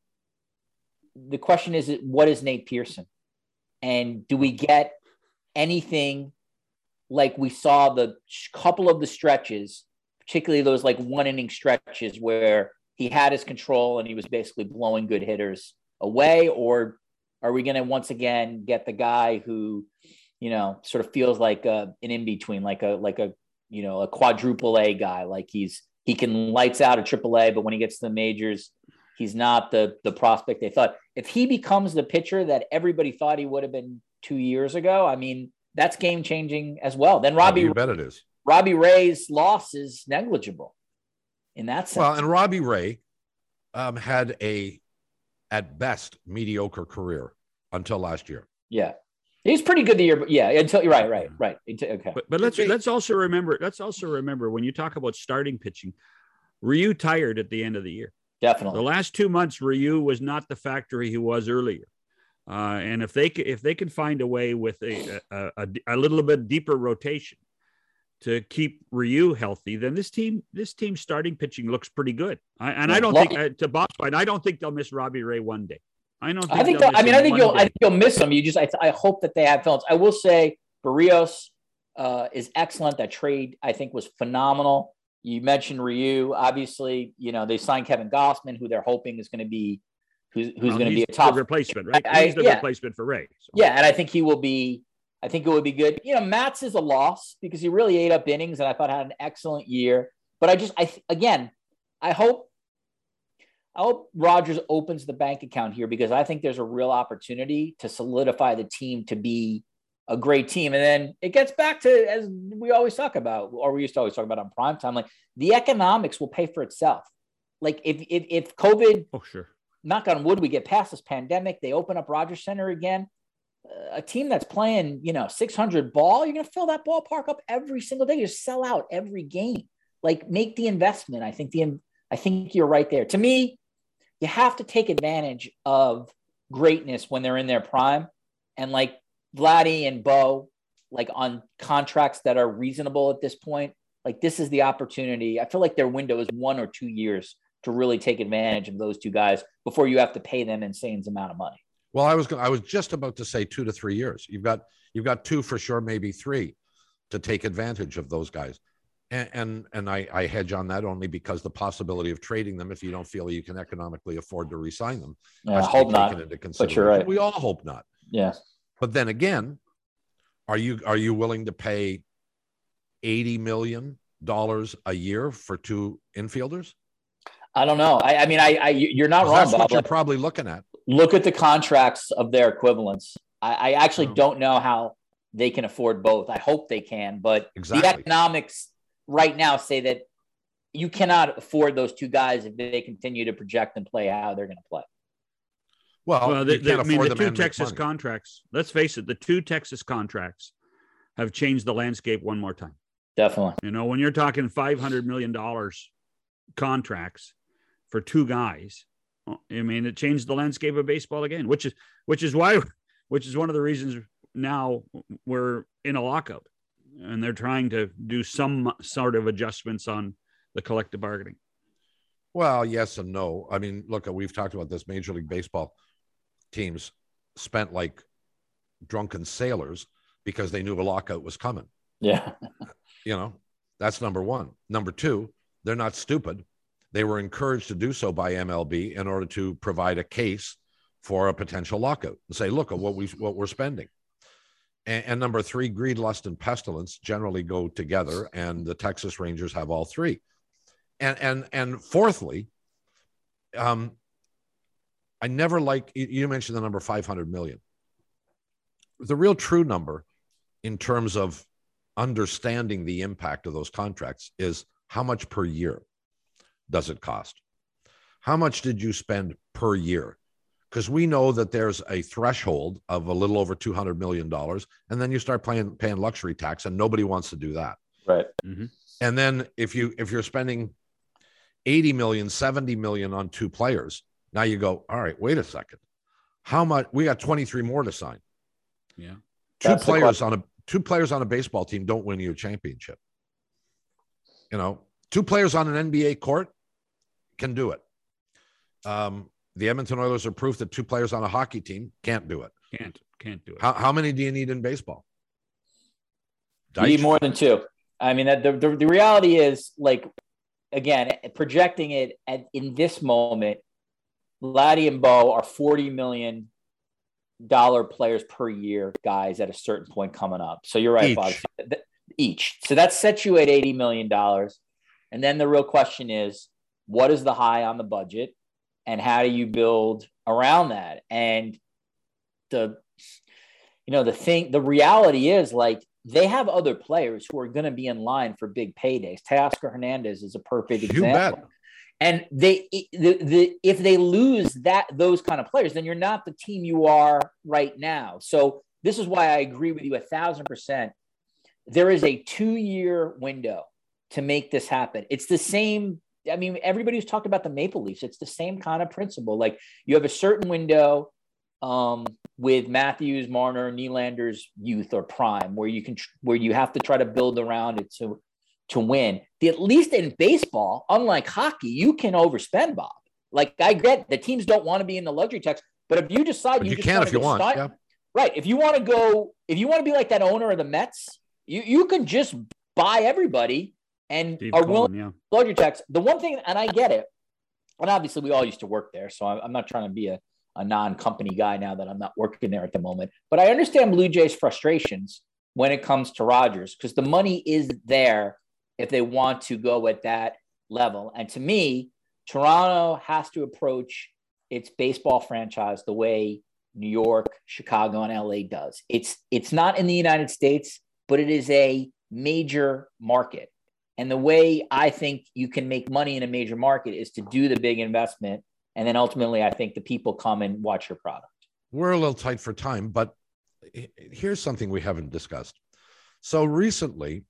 the question is, what is Nate Pearson? And do we get anything like we saw the couple of the stretches, particularly those like one inning stretches where he had his control and he was basically blowing good hitters away? Or are we going to once again get the guy who, you know, sort of feels like a, an in-between, like a, like a, you know, a quadruple A guy, like he's, he can lights out a triple A, but when he gets to the majors, he's not the, the prospect they thought. If he becomes the pitcher that everybody thought he would have been two years ago, I mean, that's game changing as well. Then Robbie, Oh, you bet it is. Robbie Ray's loss is negligible in that sense. Well, and Robbie Ray um, had a, at best, mediocre career until last year. yeah, he's pretty good the year, but yeah, until you're right, right, right. Until- Okay. But, but let's Okay. let's also remember. Let's also remember when you talk about starting pitching, Ryu tired at the end of the year. The Definitely. last two months, Ryu was not the factory he was earlier. Uh, and if they c- if they can find a way with a a, a a little bit deeper rotation to keep Ryu healthy, then this team this team starting pitching looks pretty good. I, and Yeah. I don't Well- think uh, to Bob's point, I don't think they'll miss Robbie Ray one day. I don't. Think I think. they'll they'll- I miss mean, him I think one you'll. I day. think you'll miss them. You just. I, I hope that they have films. I will say, Barrios uh, is excellent. That trade, I think, was phenomenal. You mentioned Ryu. Obviously, you know they signed Kevin Gossman, who they're hoping is going to be, who's who's Well, going to be he's a top the replacement, right? I- I- he's the yeah. replacement for Ray. So. Yeah, and I think he will be. I think it would be good. You know, Matz is a loss because he really ate up innings, and I thought had an excellent year. But I just, I th- again, I hope, I hope Rogers opens the bank account here because I think there's a real opportunity to solidify the team to be a great team. And then it gets back to, as we always talk about, or we used to always talk about on primetime, like the economics will pay for itself. Like if if if COVID, Oh, sure. knock on wood, we get past this pandemic, they open up Rogers Center again. Uh, a team that's playing, you know, six hundred ball, you're going to fill that ballpark up every single day. You sell out every game. Like make the investment. I think the, I think you're right there. To me, you have to take advantage of greatness when they're in their prime. And like Vladdy and Bo, like on contracts that are reasonable at this point, like this is the opportunity. I feel like their window is one or two years to really take advantage of those two guys before you have to pay them insane amount of money. Well, I was go- I was just about to say two to three years. You've got you've got two for sure, maybe three, to take advantage of those guys, and and, and I, I hedge on that only because the possibility of trading them if you don't feel you can economically afford to re-sign them. Yeah, I has to be hope taken not. into But you're consideration. right. We all hope not. Yeah. But then again, Are you are you willing to pay eighty million dollars a year for two infielders? I don't know. I, I mean, I, I you're not wrong. That's Bob. what you're Like, probably looking at. look at the contracts of their equivalents. I, I actually Oh. don't know how they can afford both. I hope they can, but Exactly. the economics right now say that you cannot afford those two guys if they continue to project and play how they're going to play. Well, Well, you the, can't the, I mean, afford the them two and make Texas money. contracts, let's face it, the two Texas contracts have changed the landscape one more time. Definitely. You know, when you're talking five hundred million dollars contracts for two guys, I mean, it changed the landscape of baseball again, which is, which is why, which is one of the reasons now we're in a lockout and they're trying to do some sort of adjustments on the collective bargaining. Well, yes and no. I mean, look, we've talked about this. Major League Baseball teams spent like drunken sailors because they knew a lockout was coming. Yeah. You know, that's number one. Number two, they're not stupid. They were encouraged to do so by M L B in order to provide a case for a potential lockout and say, look at what we what we're spending. And, and number three, greed, lust, and pestilence generally go together, and the Texas Rangers have all three. And and and fourthly, um, I never like you mentioned the number five hundred million. The real true number in terms of understanding the impact of those contracts is how much per year does it cost? How much did you spend per year? Because we know that there's a threshold of a little over two hundred million dollars, and then you start paying, paying luxury tax, and nobody wants to do that. Right. Mm-hmm. And then if, you, if you're spending eighty million, seventy million on two players, now you go, all right, wait a second. How much? We got twenty-three more to sign. Yeah. Two That's the players question. on a two players on a baseball team don't win you a championship. You know, two players on an N B A court can do it. Um, the Edmonton Oilers are proof that two players on a hockey team can't do it. Can't, can't do it. How, how many do you need in baseball? You need Deitch? more than two. I mean, that the, the, the reality is, like, again, projecting it at, in this moment, Laddie and Bo are forty million dollars players per year, guys, at a certain point coming up. So you're right, Each. Bob. Each. So that sets you at eighty million dollars. And then the real question is, what is the high on the budget? And how do you build around that? And the, you know, the thing, the reality is, like, they have other players who are going to be in line for big paydays. Teoscar Hernandez is a perfect You example. bet. And they, the, the, if they lose that, those kind of players, then you're not the team you are right now. So this is why I agree with you a thousand percent. There is a two-year window to make this happen. It's the same. I mean, everybody who's talked about the Maple Leafs, it's the same kind of principle. Like, you have a certain window um, with Matthews, Marner, Nylander's youth or prime, where you can, where you have to try to build around it to, to win. The, at least in baseball, unlike hockey, you can overspend, Bob. Like, I get the teams don't want to be in the luxury tax, but if you decide But you, you just can want if to you go want. start- Yeah. right. If you want to go, if you want to be like that owner of the Mets, you, you can just buy everybody and Steve are Cohen, willing yeah. to luxury tax. The one thing, and I get it, and obviously we all used to work there, so I'm, I'm not trying to be a, a non-company guy now that I'm not working there at the moment, but I understand Blue Jays' frustrations when it comes to Rogers, because the money is there if they want to go at that level. And to me, Toronto has to approach its baseball franchise the way New York, Chicago, and L A does. It's it's not in the United States, but it is a major market. And the way I think you can make money in a major market is to do the big investment. And then ultimately, I think the people come and watch your product. We're a little tight for time, but here's something we haven't discussed. So recently,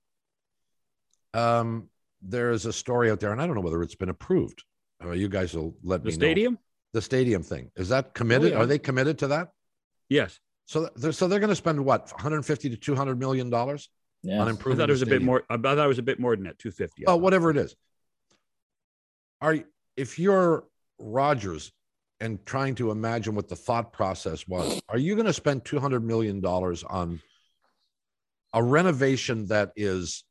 um, there is a story out there, and I don't know whether it's been approved. Uh, you guys will let The me know. stadium? The stadium thing. Is that committed? Oh, yeah. Are they committed to that? Yes. So they're, so they're going to spend what, one hundred fifty to two hundred million dollars Yeah. on I improving thought it was the a bit stadium? more. I thought it was a bit more than that. two fifty. Oh, whatever it is. Are you, if you're Rogers and trying to imagine what the thought process was, are you going to spend two hundred million dollars on a renovation that is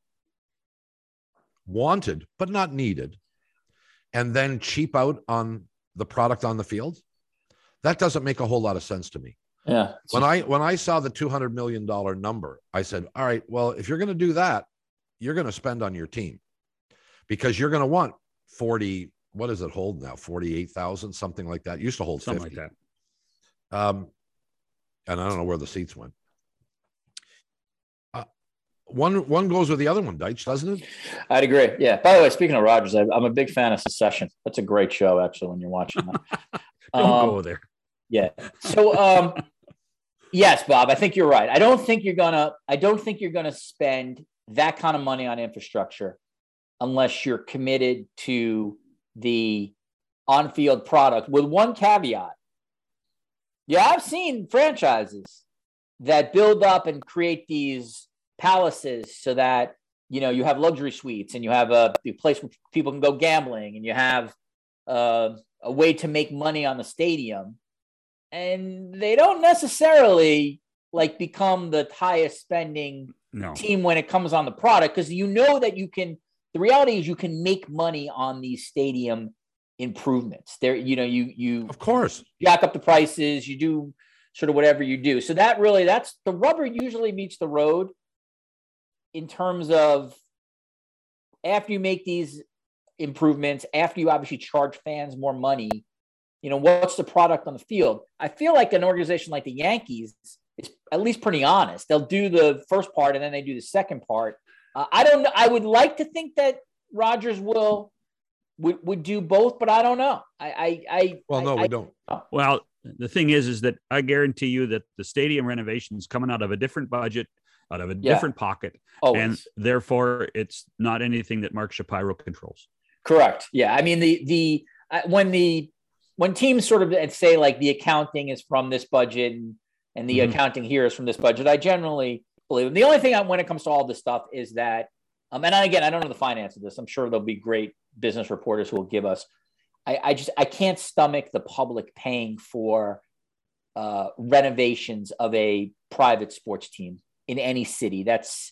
wanted but not needed, and then cheap out on the product on the field? That doesn't make a whole lot of sense to me. Yeah. When I when I saw the two hundred million dollars number, I said, all right, well, if you're going to do that, you're going to spend on your team because you're going to want forty, what does it hold now? forty-eight thousand, something like that. It used to hold Something fifty. like that. Um, and I don't know where the seats went. Uh, one one goes with the other one, Deitch, doesn't it? I'd agree. Yeah. By the way, speaking of Rogers, I, I'm a big fan of Succession. That's a great show, actually, when you're watching that. Don't um, go there. Yeah. So, um, yes, Bob, I think you're right. I don't think you're gonna. I don't think you're gonna spend that kind of money on infrastructure unless you're committed to the on-field product. With one caveat, yeah, I've seen franchises that build up and create these palaces so that you know you have luxury suites and you have a, a place where people can go gambling and you have uh, a way to make money on the stadium. And they don't necessarily like become the highest spending No. team when it comes on the product because you know that you can. The reality is you can make money on these stadium improvements. There, you know, you you Of course. jack up the prices, you do sort of whatever you do. So that really, that's the rubber usually meets the road in terms of after you make these improvements, after you obviously charge fans more money. You know, what's the product on the field? I feel like an organization like the Yankees is at least pretty honest. They'll do the first part and then they do the second part. Uh, I don't know. I would like to think that Rogers will would, would do both, but I don't know. I, I, I Well, no, I, we don't. Well, the thing is, is that I guarantee you that the stadium renovation is coming out of a different budget, out of a Yeah. different pocket, Always. and therefore it's not anything that Mark Shapiro controls. Correct. Yeah. I mean, the the uh, when the when teams sort of say like the accounting is from this budget and, and the Mhm. accounting here is from this budget, I generally believe them. The only thing I, when it comes to all this stuff is that, um, and again, I don't know the finance of this. I'm sure there'll be great business reporters who will give us. I, I just I can't stomach the public paying for uh, renovations of a private sports team in any city. That's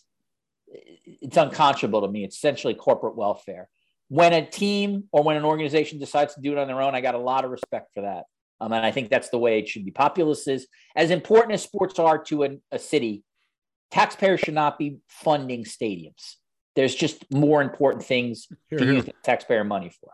it's unconscionable to me. It's essentially corporate welfare. When a team or when an organization decides to do it on their own, I got a lot of respect for that. Um, and I think that's the way it should be. Populace is as important as sports are to a, a city. Taxpayers should not be funding stadiums. There's just more important things Here, to here. use the taxpayer money for.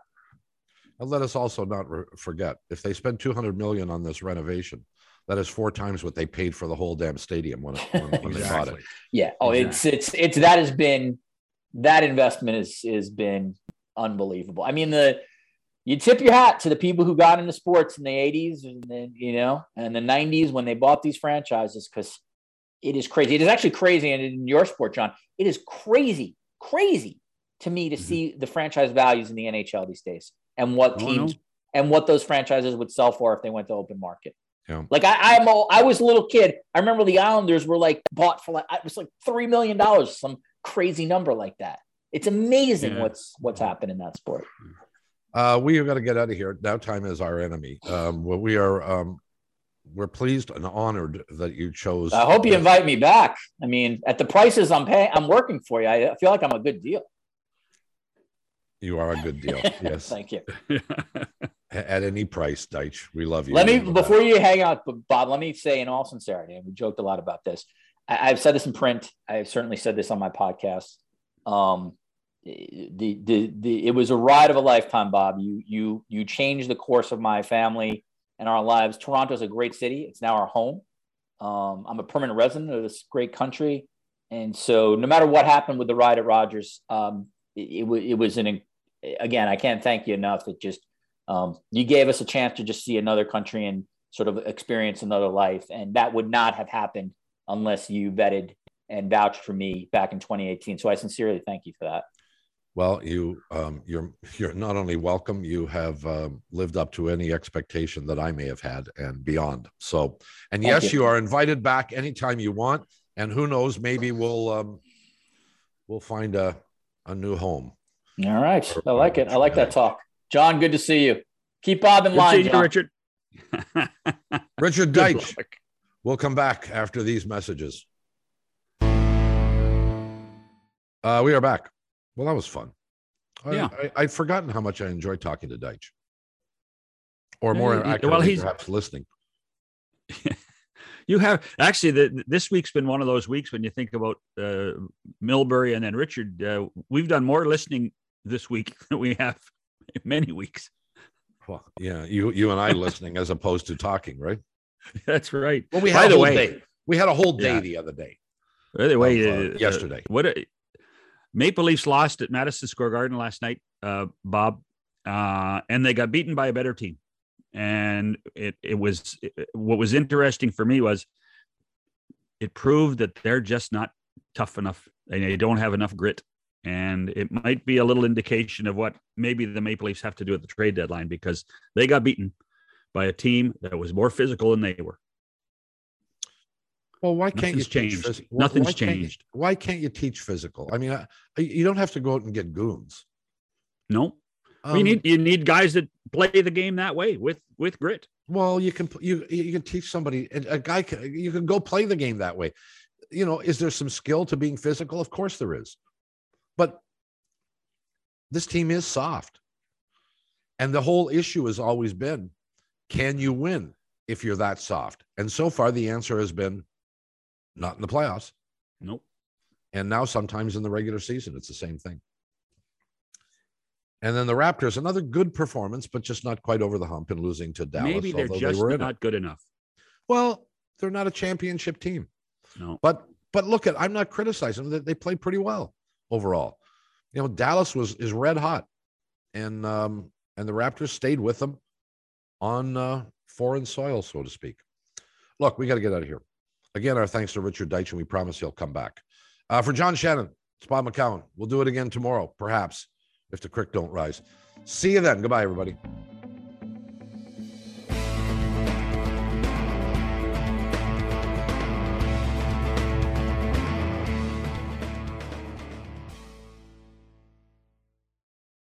And let us also not re- forget, if they spend two hundred million dollars on this renovation, that is four times what they paid for the whole damn stadium when, it, when, when they bought it. Yeah. Oh, Exactly. it's it's it's that has been that investment is has been unbelievable. I mean, the you tip your hat to the people who got into sports in the eighties and then you know and the nineties when they bought these franchises because it is crazy. It is actually crazy, and in your sport, John, it is crazy, crazy to me to Mhm. see the franchise values in the N H L these days and what Oh, teams no. and what those franchises would sell for if they went to open market. Yeah. Like I, I'm, a, I was a little kid. I remember the Islanders were like bought for like it was like three million dollars, some crazy number like that. It's amazing Yeah. what's what's happened in that sport. Uh, we have got to get out of here. Now time is our enemy. Um, well, we are um, we're pleased and honored that you chose. I hope you invite me back. I mean, at the prices I'm paying, I'm working for you. I feel like I'm a good deal. You are a good deal. Yes. Thank you. At any price, Deitch. We love you. Let me, before you hang out, Bob, let me say in all sincerity, and we joked a lot about this. I, I've said this in print. I've certainly said this on my podcast. Um, the, the, the, it was a ride of a lifetime, Bob. You, you, you changed the course of my family and our lives. Toronto is a great city. It's now our home. Um, I'm a permanent resident of this great country. And so no matter what happened with the ride at Rogers, um, it, it, it was an, again, I can't thank you enough. It just, um, you gave us a chance to just see another country and sort of experience another life. And that would not have happened unless you vetted and vouched for me back in twenty eighteen. So I sincerely thank you for that. Well, you, um, you're you're not only welcome, you have um, lived up to any expectation that I may have had and beyond. So, and Thank yes, you. you are invited back anytime you want. And who knows, maybe we'll um, we'll find a a new home. All right, I like it. I like that talk, John. Good to see you. Keep Bob in Good line, seeing you, John. Richard. Richard Good Deitch. luck. We'll come back after these messages. Uh, we are back. Well, that was fun. I, Yeah. I, I'd forgotten how much I enjoyed talking to Deitch. Or Yeah, more he- he- accurately, well, he's- perhaps listening. You have actually the, this week's been one of those weeks when you think about uh, Milbury and then Richard. Uh, we've done more listening this week than we have in many weeks. Well, yeah, you you and I listening as opposed to talking, right? That's right. Well, we By had a the whole way, day. We had a whole day yeah. the other day. By the way, of, uh, uh, yesterday. Uh, what a, Maple Leafs lost at Madison Square Garden last night, uh, Bob, uh, and they got beaten by a better team. And it it was it, what was interesting for me was it proved that they're just not tough enough and they don't have enough grit. And it might be a little indication of what maybe the Maple Leafs have to do at the trade deadline, because they got beaten by a team that was more physical than they were. Well, why can't Nothing's you teach changed? phys- Nothing's why can't you- changed. why can't you teach physical? I mean, I, you don't have to go out and get goons. No, Um, we need you need guys that play the game that way with with grit. Well, you can you you can teach somebody. A guy can, you can go play the game that way. You know, is there some skill to being physical? Of course there is, but this team is soft, and the whole issue has always been, can you win if you're that soft? And so far, the answer has been, not in the playoffs. Nope. And now sometimes in the regular season, it's the same thing. And then the Raptors, another good performance, but just not quite over the hump in losing to Dallas. Maybe they're although just they were in not it. good enough. Well, they're not a championship team. No. But but look at, I'm not criticizing them. They, they played pretty well overall. You know, Dallas was is red hot, and um, and the Raptors stayed with them on uh, foreign soil, so to speak. Look, we got to get out of here. Again, our thanks to Richard Deitch, and we promise he'll come back. Uh, for John Shannon, it's Bob McCown. We'll do it again tomorrow, perhaps, if the creek don't rise. See you then. Goodbye, everybody.